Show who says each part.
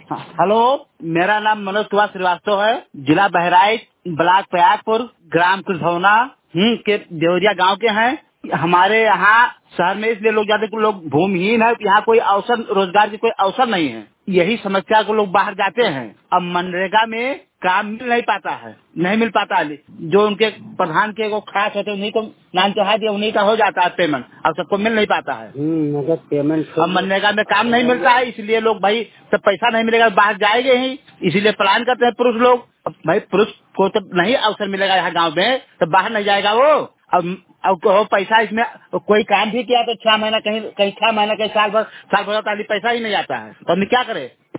Speaker 1: हाँ, हेलो। मेरा नाम मनोज कुमार श्रीवास्तव है। जिला बहराइच, ब्लॉक प्रयागपुर, ग्राम कुलधौना के देवरिया गांव के हैं। हमारे यहाँ शहर में इसलिए लोग ज्यादा लोग भूमिहीन है। यहाँ कोई अवसर, रोजगार की कोई अवसर नहीं है। यही समस्या को लोग बाहर जाते हैं। अब मनरेगा में काम मिल नहीं पाता है, नहीं मिल पाता है। जो उनके प्रधान के वो खास होते उन्हीं को नाम चढ़ा दिया, उन्हीं का हो जाता है पेमेंट। अब सबको मिल नहीं पाता है।
Speaker 2: मगर पेमेंट
Speaker 1: अब मनरेगा में काम नहीं मिलता है, इसलिए लोग भाई सब पैसा नहीं मिलेगा बाहर जाएंगे ही, इसीलिए प्लान करते हैं पुरुष लोग। अब भाई पुरुष को तो नहीं अवसर मिलेगा यहाँ गांव में, तो बाहर नहीं जाएगा वो। अब वो पैसा इसमें कोई काम भी किया तो 6 महीना कहीं कहीं 6 महीना कहीं साल भर होता है, पैसा ही नहीं आता है। तो हम क्या करें?